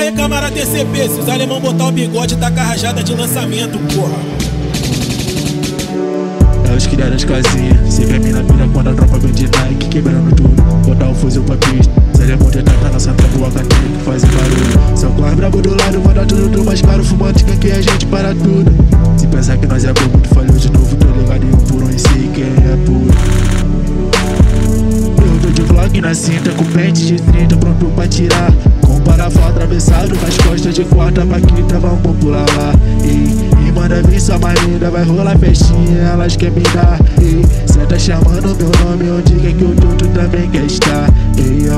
aí, camarada TCP, se os alemão botar o bigode, tá com a rajada de lançamento, porra. Elas criaram as casinhas, cê vê a mina pira quando a tropa vem de Nike, quebrando tudo, botar o fuzil pra pista. Os alemão de atacar na santa boa cadeia que fazem barulho. Só com as brabo do lado, manda tudo mais caro, fumante que a gente para tudo. Se pensar que nós é bobo, tu falhou de novo, tô ligado em um por um e sei quem é puro. Eu tô de vlog na cinta, com pente de 30, pronto pra tirar. Com parafuso atravessado nas costas de quarta pra quinta, vamos pular lá. E manda vir sua marinda, vai rolar festinha, elas querem me dar. E cê tá chamando meu nome, onde que eu tô, tu também quer estar. Ei,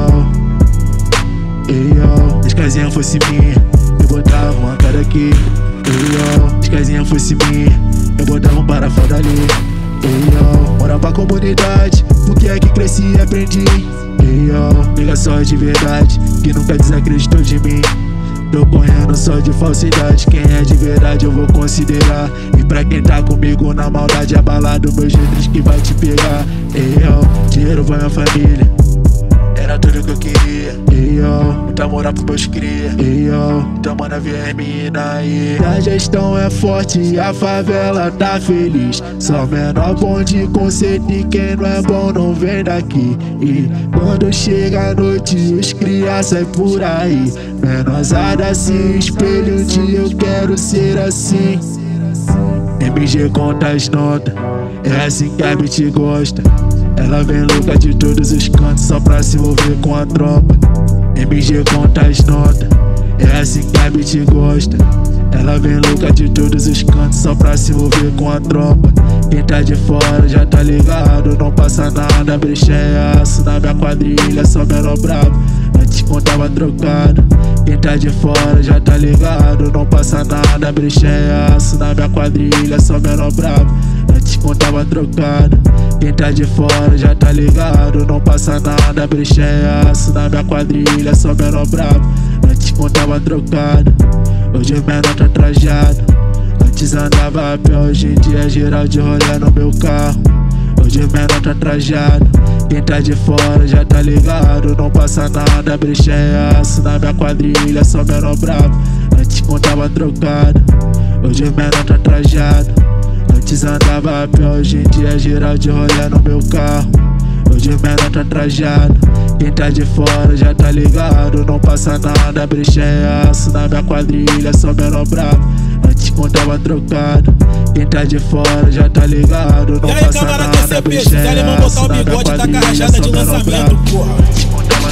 ó, se as casinhas fosse minha, eu botava uma cara aqui. Ei, ó, se as casinhas fosse minha, eu botava um parafuso ali. Ei, ó, mora pra comunidade, porque é que cresci e aprendi. Ei, ó, nega só de verdade, que nunca desacreditou de mim. Tô correndo só de falsidade, quem é de verdade eu vou considerar. E pra quem tá comigo na maldade, abalado, meu jeito que vai te pegar. Ei, ó, dinheiro vai minha família, era tudo que eu queria. Ei, ó, muita moral pros meus cria. Ei, ó, então manda ver mina aí. A gestão é forte e a favela tá feliz. Só menor bom de conceito e quem não é bom não vem daqui. E quando chega a noite os cria saem por aí. Menosada se espelha, um dia eu quero ser assim. MG conta as notas, é assim que a bitch gosta. Ela vem louca de todos os cantos só pra se envolver com a tropa. MG conta as notas, é assim que a bitch gosta. Ela vem louca de todos os cantos só pra se envolver com a tropa. Quem tá de fora já tá ligado, não passa nada, brecha é aço. Na minha quadrilha só menor bravo, antes contava trocado. Quem tá de fora já tá ligado, não passa nada, brecha é aço. Na minha quadrilha só menor bravo, antes contava trocado. Quem tá de fora já tá ligado, não passa nada, brecha é aço. Na minha quadrilha só menor bravo, antes contava trocado. Hoje o menor tá trajado, antes andava a pé, hoje em dia geral de rolê no meu carro. Hoje o menor tá trajado, quem tá de fora já tá ligado, não passa nada, brecha é aço. Na minha quadrilha só menor bravo, antes contava trocado. Hoje o menor tá trajado, antes andava a pé, hoje em dia geral de rolê no meu carro. Hoje o menor tá trajado, quem tá de fora já tá ligado, não passa nada, brecha é aço. Na minha quadrilha só menor bravo, antes contava trocado. Quem tá de fora já tá ligado, não passa nada, brecha é aço. Na minha quadrilha só menor bravo, antes contava